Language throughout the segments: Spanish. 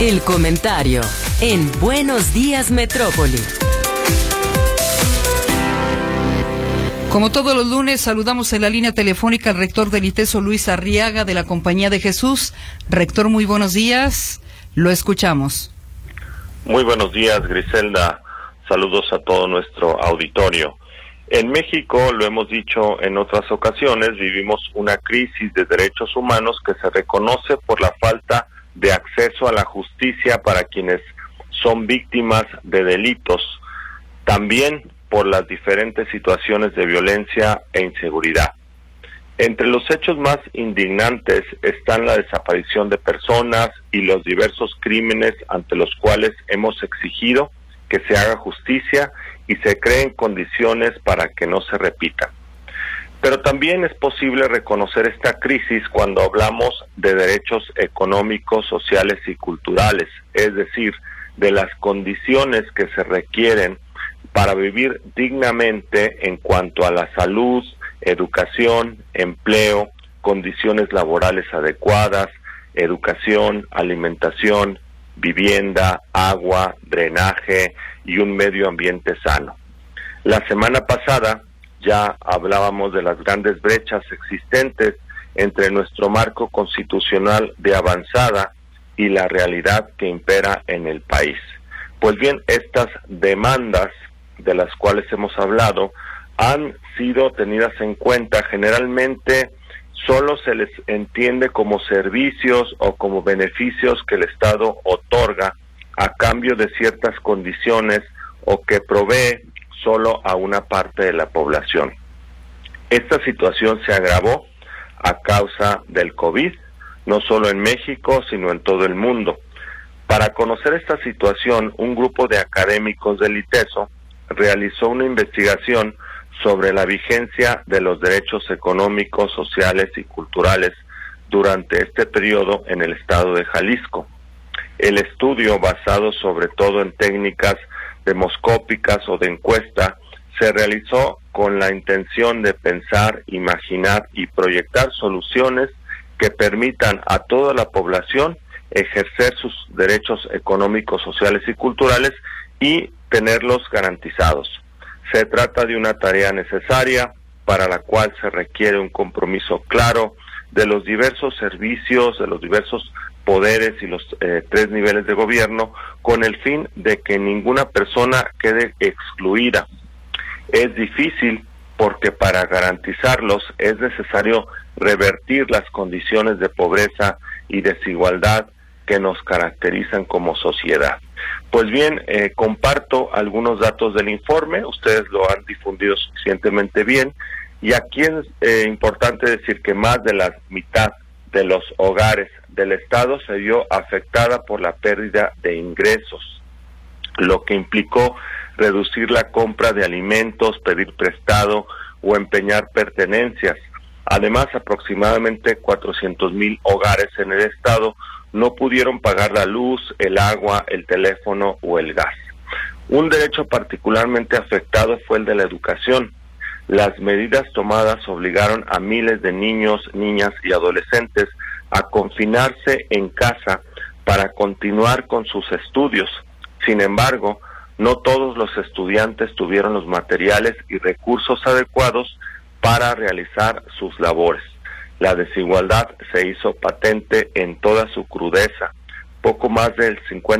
El comentario en Buenos Días Metrópoli. Como todos los lunes, saludamos en la línea telefónica al rector del ITESO, Luis Arriaga, de la Compañía de Jesús. Rector, muy buenos días. Lo escuchamos. Muy buenos días, Griselda. Saludos a todo nuestro auditorio. En México, lo hemos dicho en otras ocasiones, vivimos una crisis de derechos humanos que se reconoce por la falta de acceso a la justicia para quienes son víctimas de delitos. También por las diferentes situaciones de violencia e inseguridad. Entre los hechos más indignantes están la desaparición de personas y los diversos crímenes ante los cuales hemos exigido que se haga justicia y se creen condiciones para que no se repitan. Pero también es posible reconocer esta crisis cuando hablamos de derechos económicos, sociales y culturales, es decir, de las condiciones que se requieren para vivir dignamente en cuanto a la salud, educación, empleo, condiciones laborales adecuadas, educación, alimentación, vivienda, agua, drenaje y un medio ambiente sano. La semana pasada ya hablábamos de las grandes brechas existentes entre nuestro marco constitucional de avanzada y la realidad que impera en el país. Pues bien, estas demandas de las cuales hemos hablado han sido tenidas en cuenta. Generalmente solo se les entiende como servicios o como beneficios que el Estado otorga a cambio de ciertas condiciones o que provee solo a una parte de la población. Esta situación se agravó a causa del COVID, no solo en México, sino en todo el mundo. Para conocer esta situación, un grupo de académicos del ITESO realizó una investigación sobre la vigencia de los derechos económicos, sociales y culturales durante este periodo en el estado de Jalisco. El estudio, basado sobre todo en técnicas demoscópicas o de encuesta, se realizó con la intención de pensar, imaginar y proyectar soluciones que permitan a toda la población ejercer sus derechos económicos, sociales y culturales y tenerlos garantizados. Se trata de una tarea necesaria para la cual se requiere un compromiso claro de los diversos servicios, de los diversos poderes y los 3 niveles de gobierno, con el fin de que ninguna persona quede excluida. Es difícil porque para garantizarlos es necesario revertir las condiciones de pobreza y desigualdad que nos caracterizan como sociedad. Pues bien, comparto algunos datos del informe, ustedes lo han difundido suficientemente bien, y aquí es importante decir que más de la mitad de los hogares del Estado se vio afectada por la pérdida de ingresos, lo que implicó reducir la compra de alimentos, pedir prestado o empeñar pertenencias. Además, aproximadamente 400,000 hogares en el Estado no pudieron pagar la luz, el agua, el teléfono o el gas. Un derecho particularmente afectado fue el de la educación. Las medidas tomadas obligaron a miles de niños, niñas y adolescentes a confinarse en casa para continuar con sus estudios. Sin embargo, no todos los estudiantes tuvieron los materiales y recursos adecuados para realizar sus labores. La desigualdad se hizo patente en toda su crudeza. Poco más del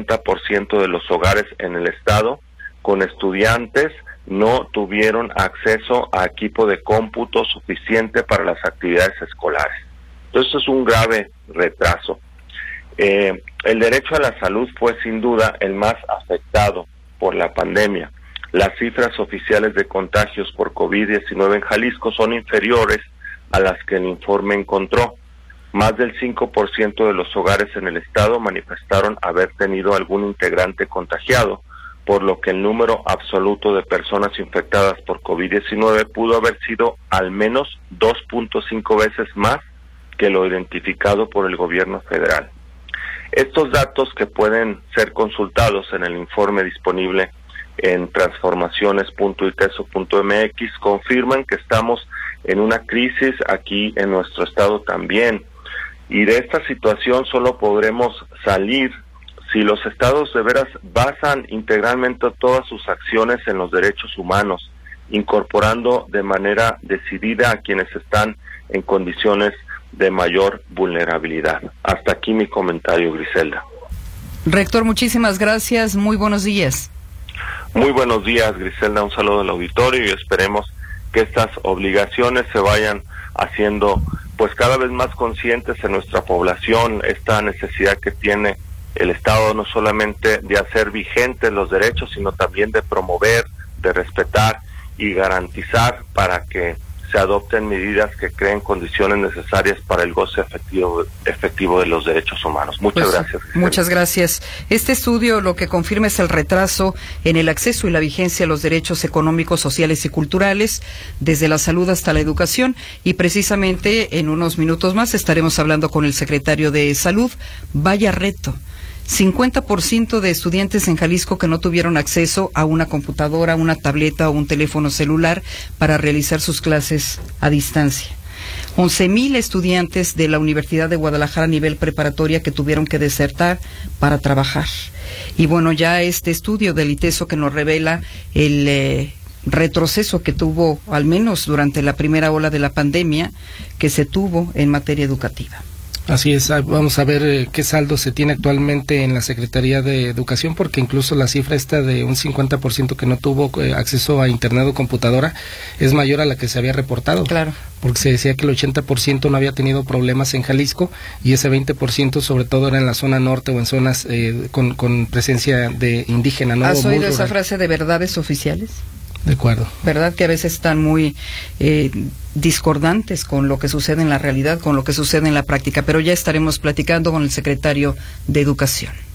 50% de los hogares en el estado con estudiantes no tuvieron acceso a equipo de cómputo suficiente para las actividades escolares. Entonces es un grave retraso. El derecho a la salud fue sin duda el más afectado por la pandemia. Las cifras oficiales de contagios por COVID-19 en Jalisco son inferiores a las que el informe encontró. Más del 5% de los hogares en el estado manifestaron haber tenido algún integrante contagiado, por lo que el número absoluto de personas infectadas por COVID-19 pudo haber sido al menos 2.5 veces más que lo identificado por el gobierno federal. Estos datos, que pueden ser consultados en el informe disponible en transformaciones.iteso.mx, confirman que estamos en una crisis aquí en nuestro estado también, y de esta situación solo podremos salir si los estados de veras basan integralmente todas sus acciones en los derechos humanos, incorporando de manera decidida a quienes están en condiciones de mayor vulnerabilidad. Hasta aquí mi comentario, Griselda. Rector, muchísimas gracias. Muy buenos días. Muy buenos días, Griselda. Un saludo al auditorio y esperemos que estas obligaciones se vayan haciendo pues cada vez más conscientes en nuestra población, esta necesidad que tiene el Estado no solamente de hacer vigentes los derechos, sino también de promover, de respetar y garantizar para que se adopten medidas que creen condiciones necesarias para el goce efectivo de los derechos humanos. Muchas gracias. Muchas gracias. Este estudio lo que confirma es el retraso en el acceso y la vigencia a los derechos económicos, sociales y culturales, desde la salud hasta la educación, y precisamente en unos minutos más estaremos hablando con el secretario de Salud. Vaya reto. 50% de estudiantes en Jalisco que no tuvieron acceso a una computadora, una tableta o un teléfono celular para realizar sus clases a distancia. 11,000 estudiantes de la Universidad de Guadalajara a nivel preparatoria que tuvieron que desertar para trabajar. Y bueno, ya este estudio del ITESO que nos revela el retroceso que tuvo, al menos durante la primera ola de la pandemia, que se tuvo en materia educativa. Así es, vamos a ver qué saldo se tiene actualmente en la Secretaría de Educación, porque incluso la cifra esta de un 50% que no tuvo acceso a internet o computadora es mayor a la que se había reportado. Claro. Porque se decía que el 80% no había tenido problemas en Jalisco y ese 20% sobre todo era en la zona norte o en zonas con presencia de indígena. ¿No? ¿Has oído esa frase de verdades oficiales? De acuerdo. ¿Verdad? Que a veces están muy discordantes con lo que sucede en la realidad, con lo que sucede en la práctica, pero ya estaremos platicando con el secretario de Educación.